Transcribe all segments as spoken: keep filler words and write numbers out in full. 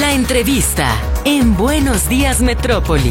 La entrevista en Buenos Días Metrópoli.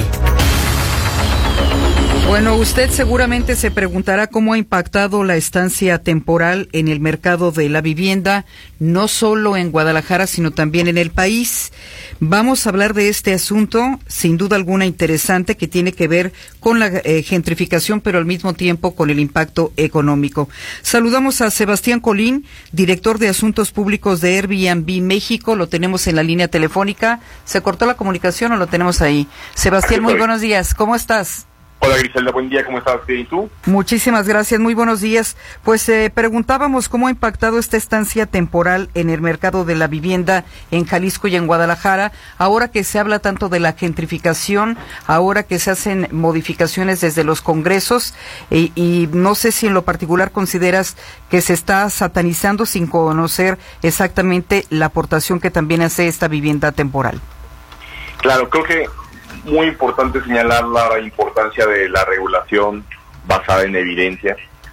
Bueno, usted seguramente se preguntará cómo ha impactado la estancia temporal en el mercado de la vivienda, no solo en Guadalajara, sino también en el país. Vamos a hablar de este asunto, sin duda alguna interesante, que tiene que ver con la eh, gentrificación, pero al mismo tiempo con el impacto económico. Saludamos a Sebastián Colín, director de Asuntos Públicos de Airbnb México. Lo tenemos en la línea telefónica. ¿Se cortó la comunicación o lo tenemos ahí? Sebastián, muy buenos días. ¿Cómo estás? Hola Griselda, buen día, ¿cómo estás? ¿Y tú? Muchísimas gracias, muy buenos días. Pues eh, preguntábamos cómo ha impactado esta estancia temporal en el mercado de la vivienda en Jalisco y en Guadalajara, ahora que se habla tanto de la gentrificación, ahora que se hacen modificaciones desde los congresos, y, y no sé si en lo particular consideras que se está satanizando sin conocer exactamente la aportación que también hace esta vivienda temporal. Claro, creo que muy importante señalar la importancia de la regulación basada en evidencia.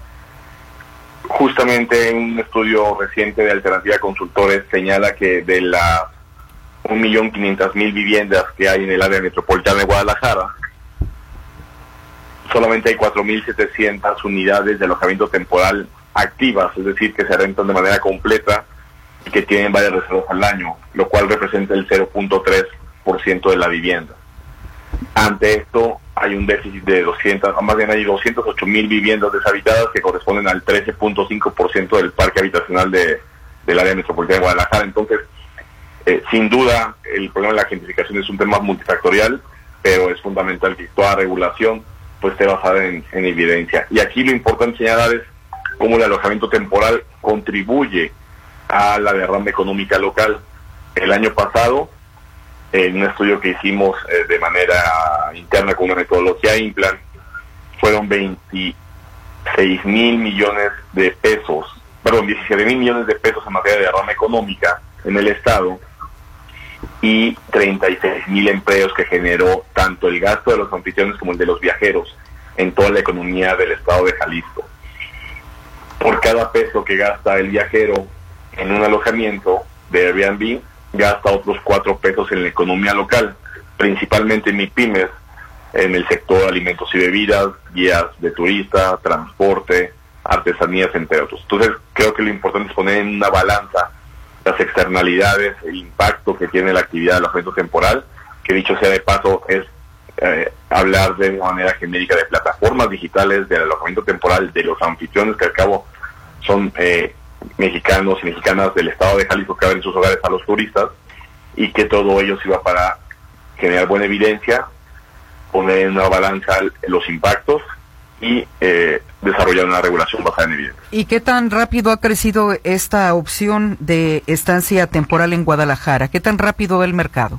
Justamente un estudio reciente de Alternativa Consultores señala que de las un millón quinientas mil viviendas que hay en el área metropolitana de Guadalajara, solamente hay cuatro mil setecientas unidades de alojamiento temporal activas, es decir, que se rentan de manera completa y que tienen varias reservas al año, lo cual representa el cero punto tres por ciento de la vivienda. Ante esto hay un déficit de doscientas, más bien hay doscientas ocho mil viviendas deshabitadas que corresponden al trece punto cinco por ciento del parque habitacional de, del área metropolitana de Guadalajara. Entonces, eh, sin duda, el problema de la gentrificación es un tema multifactorial, pero es fundamental que toda regulación pues esté basada en, en evidencia. Y aquí lo importante señalar es cómo el alojamiento temporal contribuye a la derrama económica local. El año pasado, en un estudio que hicimos eh, de manera interna con una metodología Implan, fueron veintiséis mil millones de pesos, perdón, diecisiete mil millones de pesos en materia de derrama económica en el Estado y treinta y seis mil empleos que generó tanto el gasto de los anfitriones como el de los viajeros en toda la economía del Estado de Jalisco. Por cada peso que gasta el viajero en un alojamiento de Airbnb, gasta otros cuatro pesos en la economía local, principalmente en MIPYMES, en el sector de alimentos y bebidas, guías de turista, transporte, artesanías, entre otros. Entonces, creo que lo importante es poner en una balanza las externalidades, el impacto que tiene la actividad de alojamiento temporal, que dicho sea de paso, es eh, hablar de una manera genérica de plataformas digitales, del alojamiento temporal, de los anfitriones, que al cabo son Eh, mexicanos y mexicanas del estado de Jalisco que abren sus hogares a los turistas, y que todo ello sirva para generar buena evidencia, poner en una balanza los impactos y eh, desarrollar una regulación basada en evidencia. ¿Y qué tan rápido ha crecido esta opción de estancia temporal en Guadalajara? ¿Qué tan rápido va el mercado?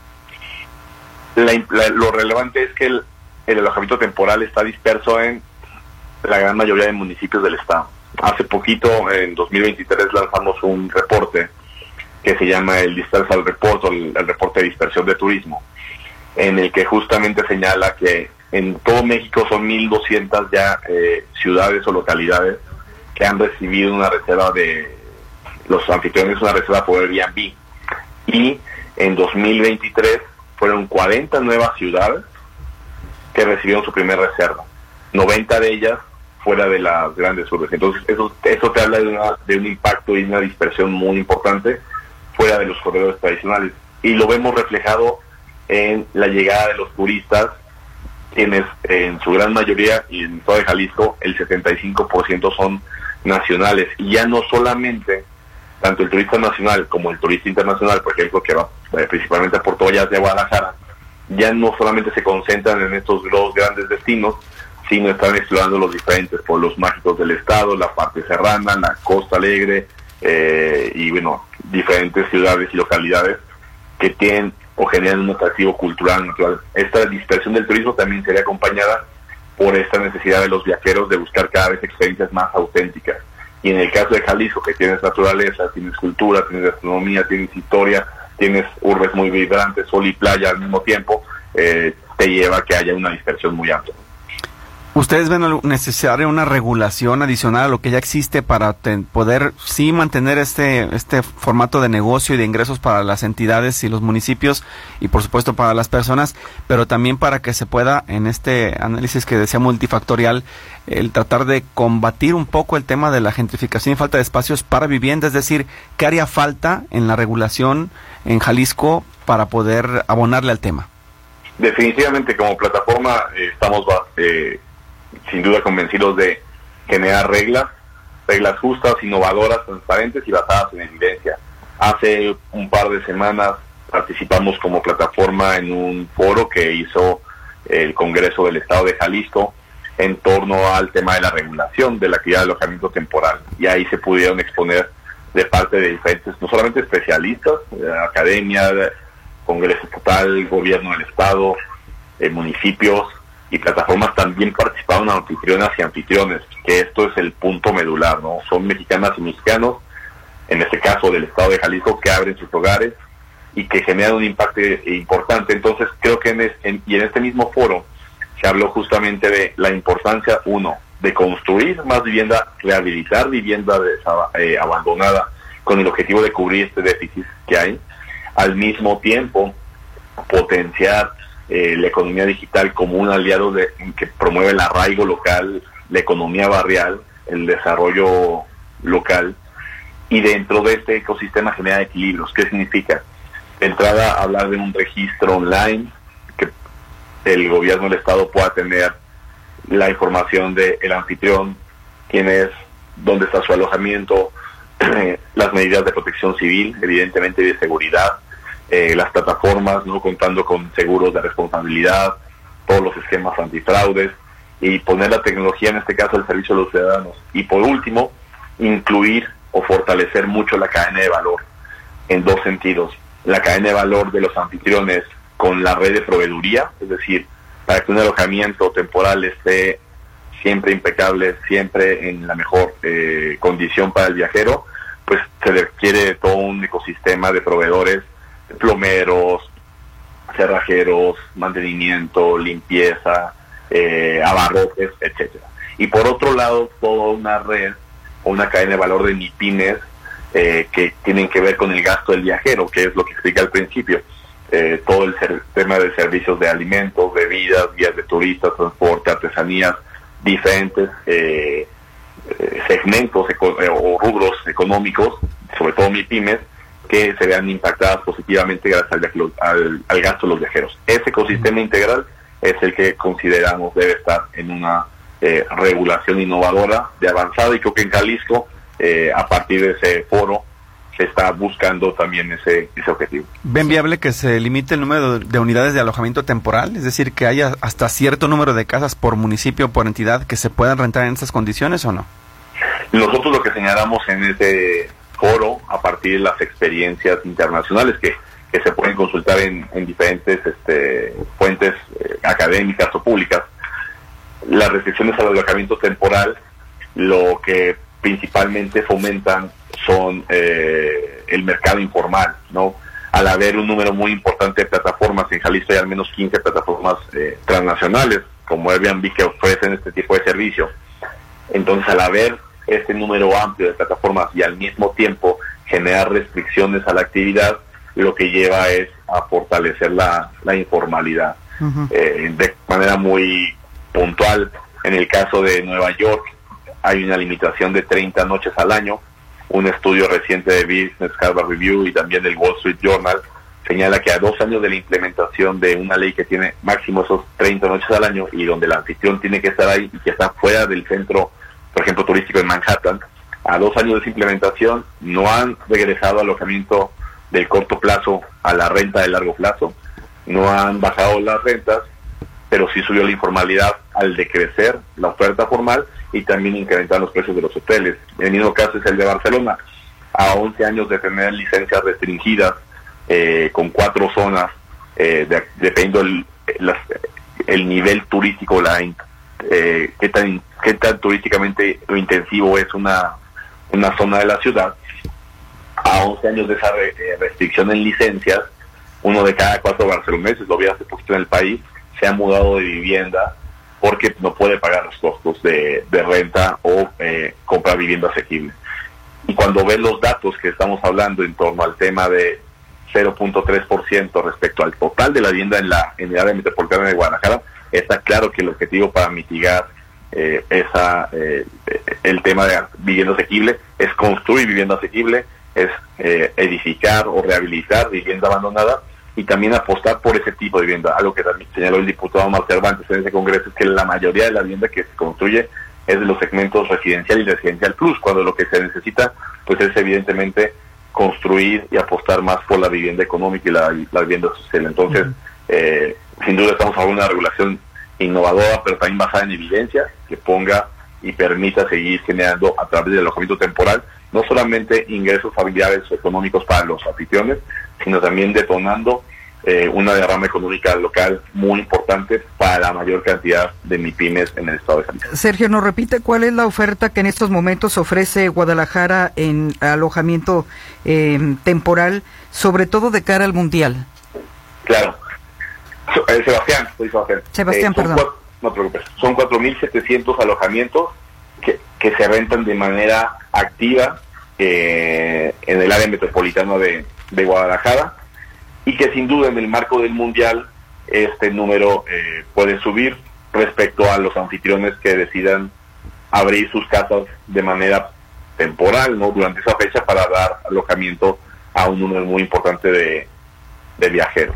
La, la, lo relevante es que el, el alojamiento temporal está disperso en la gran mayoría de municipios del estado. Hace poquito, en dos mil veintitrés, lanzamos un reporte que se llama el Dispersal Report, o el, el reporte de dispersión de turismo, en el que justamente señala que en todo México son mil doscientas ya eh, ciudades o localidades que han recibido una reserva de los anfitriones, una reserva por Airbnb. Y en dos mil veintitrés fueron cuarenta nuevas ciudades que recibieron su primera reserva, noventa de ellas fuera de las grandes urbes. Entonces eso, eso te habla de, una, de un impacto y una dispersión muy importante fuera de los corredores tradicionales, y lo vemos reflejado en la llegada de los turistas, quienes en su gran mayoría, y en todo Jalisco, el setenta y cinco por ciento son nacionales, y ya no solamente tanto el turista nacional como el turista internacional, por ejemplo, que va eh, principalmente a Puerto Vallarta de Guadalajara, ya no solamente se concentran en estos dos grandes destinos, sino están explorando los diferentes pueblos mágicos del estado, la parte serrana, la Costa Alegre, eh, y bueno, diferentes ciudades y localidades que tienen o generan un atractivo cultural natural. Esta dispersión del turismo también sería acompañada por esta necesidad de los viajeros de buscar cada vez experiencias más auténticas. Y en el caso de Jalisco, que tienes naturaleza, tienes cultura, tienes gastronomía, tienes historia, tienes urbes muy vibrantes, sol y playa al mismo tiempo, eh, te lleva a que haya una dispersión muy amplia. ¿Ustedes ven necesaria una regulación adicional a lo que ya existe para ten, poder sí mantener este este formato de negocio y de ingresos para las entidades y los municipios y por supuesto para las personas, pero también para que se pueda en este análisis que decía multifactorial el tratar de combatir un poco el tema de la gentrificación y falta de espacios para vivienda? Es decir, ¿qué haría falta en la regulación en Jalisco para poder abonarle al tema? Definitivamente como plataforma eh, estamos eh, sin duda convencidos de generar reglas, reglas justas, innovadoras, transparentes y basadas en evidencia. Hace un par de semanas participamos como plataforma en un foro que hizo el Congreso del Estado de Jalisco en torno al tema de la regulación de la actividad de alojamiento temporal. Y ahí se pudieron exponer de parte de diferentes, no solamente especialistas, de la academia, de Congreso Estatal, Gobierno del Estado, eh, municipios y plataformas. También participaron anfitrionas y anfitriones, que esto es el punto medular, ¿no? Son mexicanas y mexicanos, en este caso del Estado de Jalisco, que abren sus hogares y que generan un impacto importante. Entonces creo que en, es, en, y en este mismo foro se habló justamente de la importancia, uno, de construir más vivienda, rehabilitar vivienda de, eh, abandonada, con el objetivo de cubrir este déficit que hay. Al mismo tiempo, potenciar eh, la economía digital como un aliado de, que promueve el arraigo local, la economía barrial, el desarrollo local, y dentro de este ecosistema generar equilibrios. ¿Qué significa? De entrada, hablar de un registro online, que el gobierno del Estado pueda tener la información del anfitrión, quién es, dónde está su alojamiento, las medidas de protección civil, evidentemente, y de seguridad, eh, las plataformas, no contando con seguros de responsabilidad, todos los esquemas antifraudes, y poner la tecnología, en este caso, al servicio de los ciudadanos. Y por último, incluir o fortalecer mucho la cadena de valor, en dos sentidos. La cadena de valor de los anfitriones con la red de proveeduría, es decir, para que un alojamiento temporal esté siempre impecable, siempre en la mejor eh, condición para el viajero, pues se requiere todo un ecosistema de proveedores, plomeros, cerrajeros, mantenimiento, limpieza, eh, abarrotes, etcétera. Y por otro lado, toda una red o una cadena de valor de MIPYMES eh, que tienen que ver con el gasto del viajero, que es lo que expliqué al principio. Eh, todo el ser, tema de servicios de alimentos, bebidas, guías de turistas, transporte, artesanías, diferentes eh, eh, segmentos eco eh, o rubros económicos, sobre todo MIPYMES, que se vean impactadas positivamente gracias al, al, al gasto de los viajeros. Ese ecosistema integral es el que consideramos debe estar en una eh, regulación innovadora de avanzada, y creo que en Jalisco, eh, a partir de ese foro, se está buscando también ese, ese objetivo. ¿Ven viable que se limite el número de unidades de alojamiento temporal? Es decir, que haya hasta cierto número de casas por municipio o por entidad que se puedan rentar en estas condiciones, ¿o no? Nosotros lo que señalamos en ese foro, a partir de las experiencias internacionales que, que se pueden consultar en, en diferentes este, fuentes eh, académicas o públicas, las restricciones al alojamiento temporal lo que principalmente fomentan son eh, el mercado informal, ¿no? Al haber un número muy importante de plataformas, en Jalisco hay al menos quince plataformas eh, transnacionales, como Airbnb, que ofrecen este tipo de servicio. Entonces, al haber este número amplio de plataformas y al mismo tiempo generar restricciones a la actividad, lo que lleva es a fortalecer la, la informalidad. Uh-huh. Eh, de manera muy puntual, en el caso de Nueva York, hay una limitación de treinta noches al año. Un estudio reciente de Business Harvard Review y también del Wall Street Journal señala que a dos años de la implementación de una ley que tiene máximo esos treinta noches al año y donde el anfitrión tiene que estar ahí y que está fuera del centro, por ejemplo, turístico en Manhattan, a dos años de esa implementación no han regresado al alojamiento del corto plazo a la renta de largo plazo, no han bajado las rentas, pero sí subió la informalidad al decrecer la oferta formal y también incrementar los precios de los hoteles. El mismo caso es el de Barcelona. A once años de tener licencias restringidas, eh, con cuatro zonas, eh, de, dependiendo el, las, el nivel turístico, la eh, qué tan qué tan turísticamente intensivo es una, una zona de la ciudad. A once años de esa re, eh, restricción en licencias, uno de cada cuatro barceloneses, lo vi hace poquito en el país, se ha mudado de vivienda porque no puede pagar los costos de, de renta o eh, comprar vivienda asequible. Y cuando ves los datos que estamos hablando en torno al tema de cero punto tres por ciento respecto al total de la vivienda en la, en el área metropolitana de Guadalajara, está claro que el objetivo para mitigar eh, esa eh, el tema de vivienda asequible es construir vivienda asequible, es eh, edificar o rehabilitar vivienda abandonada y también apostar por ese tipo de vivienda. Algo que también señaló el diputado Omar Cervantes en ese congreso es que la mayoría de la vivienda que se construye es de los segmentos residencial y residencial plus, cuando lo que se necesita pues es evidentemente construir y apostar más por la vivienda económica y la, la vivienda social. Entonces, uh-huh. eh, sin duda estamos hablando de una regulación innovadora, pero también basada en evidencia, que ponga y permita seguir generando a través del alojamiento temporal, no solamente ingresos familiares o económicos para los anfitriones, sino también detonando eh, una derrama económica local muy importante para la mayor cantidad de MIPYMES en el estado de Jalisco. Sergio, ¿nos repite cuál es la oferta que en estos momentos ofrece Guadalajara en alojamiento eh, temporal, sobre todo de cara al Mundial? Claro. Eh, Sebastián, soy Sebastián. Sebastián, eh, son perdón. Cuatro, no te preocupes. Son cuatro mil setecientos alojamientos que, que se rentan de manera activa eh, en el área metropolitana de, de Guadalajara, y que sin duda en el marco del Mundial este número eh, puede subir respecto a los anfitriones que decidan abrir sus casas de manera temporal, ¿no?, durante esa fecha, para dar alojamiento a un número muy importante de, de viajeros.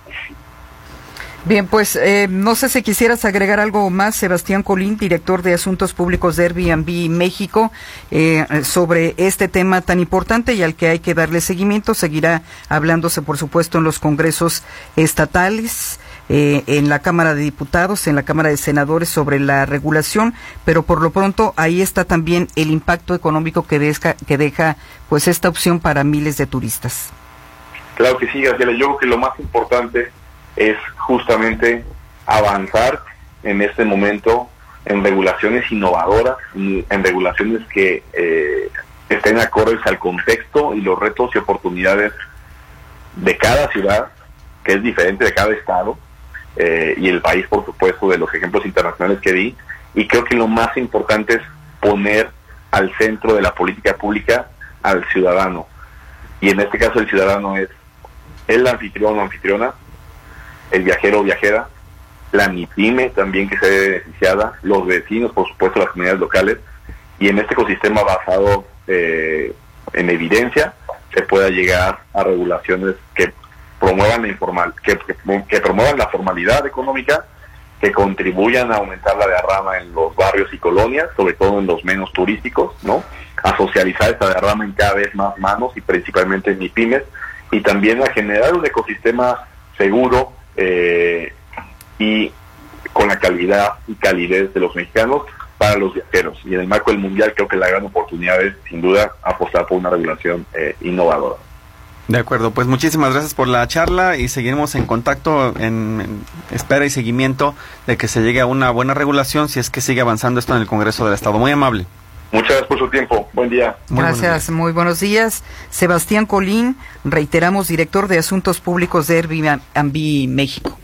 Bien, pues eh, no sé si quisieras agregar algo más, Sebastián Colín, director de Asuntos Públicos de Airbnb México, eh, sobre este tema tan importante y al que hay que darle seguimiento. Seguirá hablándose, por supuesto, en los congresos estatales, eh, en la Cámara de Diputados, en la Cámara de Senadores, sobre la regulación, pero por lo pronto ahí está también el impacto económico que deja, que deja pues esta opción para miles de turistas. Claro que sí, Graciela. Yo creo que lo más importante es justamente avanzar en este momento en regulaciones innovadoras, en, en regulaciones que eh, estén acordes al contexto y los retos y oportunidades de cada ciudad, que es diferente de cada estado, eh, y el país, por supuesto, de los ejemplos internacionales que di. Y creo que lo más importante es poner al centro de la política pública al ciudadano. Y en este caso el ciudadano es el anfitrión o anfitriona, el viajero o viajera, la MIPYME también que se ve beneficiada, los vecinos, por supuesto, las comunidades locales, y en este ecosistema basado eh, en evidencia se pueda llegar a regulaciones que promuevan la informal, que, que, que promuevan la formalidad económica, que contribuyan a aumentar la derrama en los barrios y colonias, sobre todo en los menos turísticos, ¿no?, a socializar esta derrama en cada vez más manos y principalmente en MIPYMES, y también a generar un ecosistema seguro eh, y con la calidad y calidez de los mexicanos para los viajeros. Y en el marco del Mundial creo que la gran oportunidad es, sin duda, apostar por una regulación eh, innovadora. De acuerdo, pues muchísimas gracias por la charla y seguiremos en contacto en, en espera y seguimiento de que se llegue a una buena regulación, si es que sigue avanzando esto en el Congreso del Estado. Muy amable. Muchas gracias por su tiempo. Buen día. Muy gracias, muy buenos días. Sebastián Colín, reiteramos, director de Asuntos Públicos de Airbnb México.